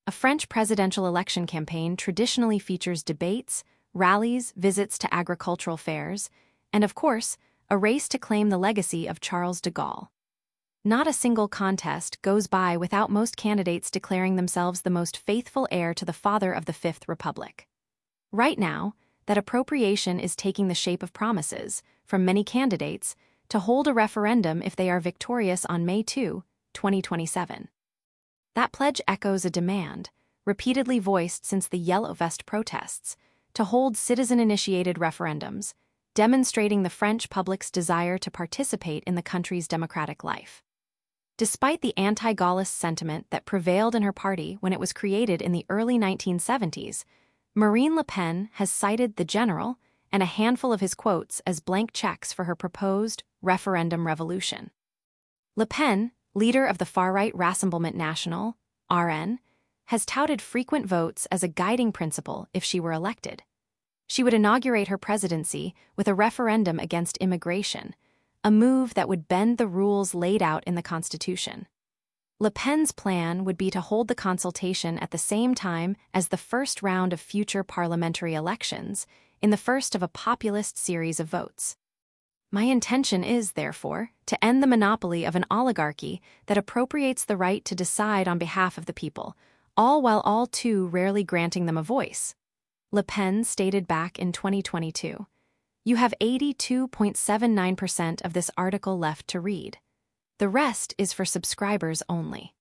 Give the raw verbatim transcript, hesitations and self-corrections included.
A French presidential election campaign traditionally features debates, rallies, visits to agricultural fairs, and, of course, a race to claim the legacy of Charles de Gaulle. Not a single contest goes by without most candidates declaring themselves the most faithful heir to the father of the Fifth Republic. Right now, that appropriation is taking the shape of promises, from many candidates, to hold a referendum if they are victorious on May second, twenty twenty-seven. That pledge echoes a demand, repeatedly voiced since the Yellow Vest protests, to hold citizen-initiated referendums, demonstrating the French public's desire to participate in the country's democratic life. Despite the anti-Gaullist sentiment that prevailed in her party when it was created in the early nineteen seventies, Marine Le Pen has cited the general and a handful of his quotes as blank checks for her proposed referendum revolution. Le Pen, leader of the far-right Rassemblement National, R N, has touted frequent votes as a guiding principle if she were elected. She would inaugurate her presidency with a referendum against immigration, a move that would bend the rules laid out in the Constitution. Le Pen's plan would be to hold the consultation at the same time as the first round of future parliamentary elections, in the first of a populist series of votes. My intention is, therefore, to end the monopoly of an oligarchy that appropriates the right to decide on behalf of the people, all while all too rarely granting them a voice. Le Pen stated back in twenty twenty-two. You have eighty-two point seven nine percent of this article left to read. The rest is for subscribers only.